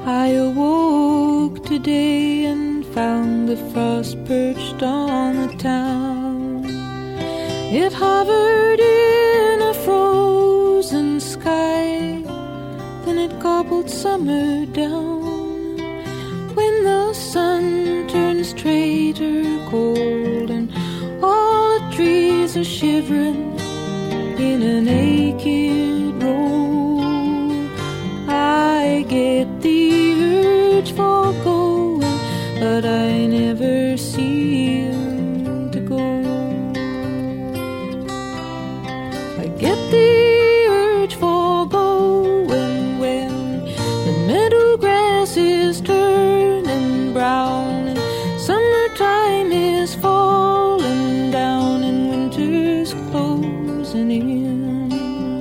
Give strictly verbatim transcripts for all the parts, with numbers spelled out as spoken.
I awoke today and found the frost perched on the town. It hovered in a frozen sky, then it gobbled summer down. When the sun turns traitor cold and all the trees are shivering in a naked row, I get the urge for going, but I never seem to go. I get the urge for going when the meadow grass is turning brown and summertime is falling down and winter's closing in.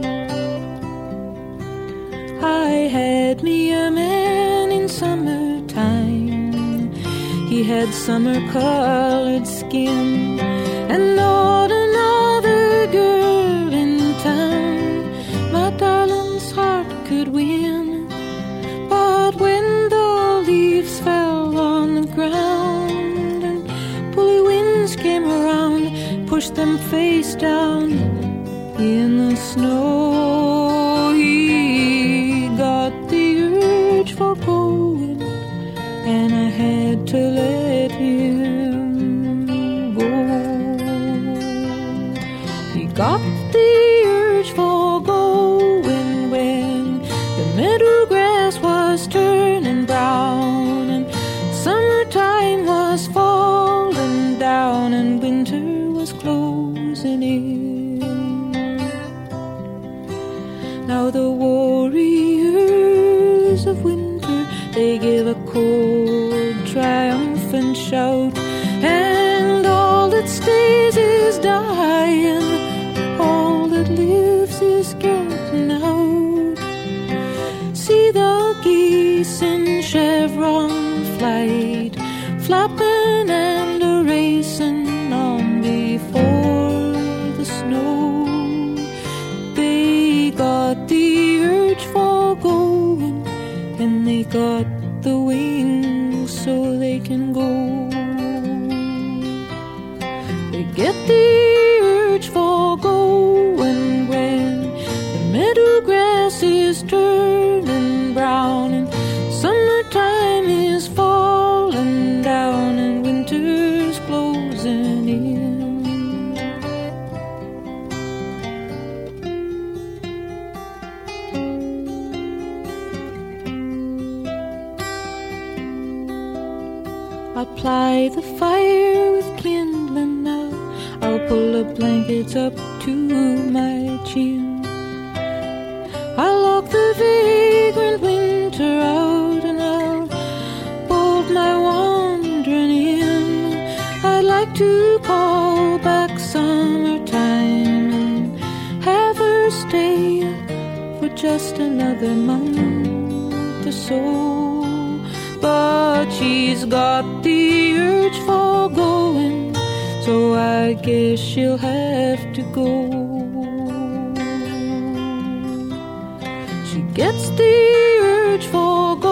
I had me a man in summertime. He had summer-colored skin and not another girl in town my darling's heart could win. But when the leaves fell on the ground and bully winds came around, pushed them face down in the snow, he got the urge for going, and I had to let him go. He got the urge for going when the meadow grass was turning brown and summertime was falling down and winter was closing in. Now the warriors of winter, they give a cold, triumphant shout, and all that stays is dying, all that lives is getting out. See the geese in chevron flight, flapping and a-racing on before the snow. They got the urge for going, and they got the wings so they can go. They get the urge for going when the meadow grass is turning brown and summertime is falling down and winter's closing in. I'll ply the fire with kindling now, I'll pull the blankets up to my chin. I'll lock the vagrant winter out and I'll bolt my wandering in. I'd like to call back summertime and have her stay for just another month or so. But she's got the urge for going, so I guess she'll have to go. She gets the urge for going.